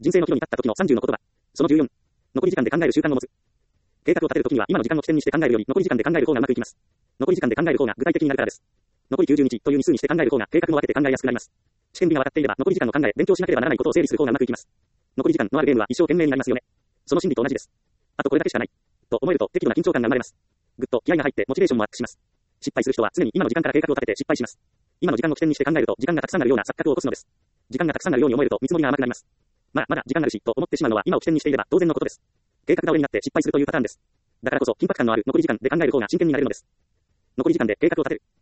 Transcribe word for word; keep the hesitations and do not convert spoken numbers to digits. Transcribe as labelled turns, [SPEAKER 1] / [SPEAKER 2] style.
[SPEAKER 1] 人生の岐路に立った時のさんじゅうの言葉。そのじゅうよん。残り時間で考える習慣を持つ。計画を立てるときには今の時間を起点にして考えるより残り時間で考える方がうまくいきます。残り時間で考える方が具体的になるからです。残りきゅうじゅうにちという日数にして考える方が計画も分けて考えやすくなります。試験日が分かっていれば残り時間の考え、勉強しなければならないことを整理する方がうまくいきます。残り時間のあるゲームは一生懸命になりますよね。その心理と同じです。あとこれだけしかない。と思えると適度な緊張感が生まれます。ぐっと気合が入ってモチベーションもアップします。失敗する人は常に今の時間から計画を立てて失敗します。今の時間を起点にして考えると時間がたくさんあるような錯覚を起こすのです。時間がたくさんあるように思えると見積もりが甘くなります。まあまだ時間あるしと思ってしまうのは今を起点にしていれば当然のことです。計画倒れになって失敗するというパターンです。だからこそ緊迫感のある残り時間で考える方が真剣になれるのです。残り時間で計画を立てる。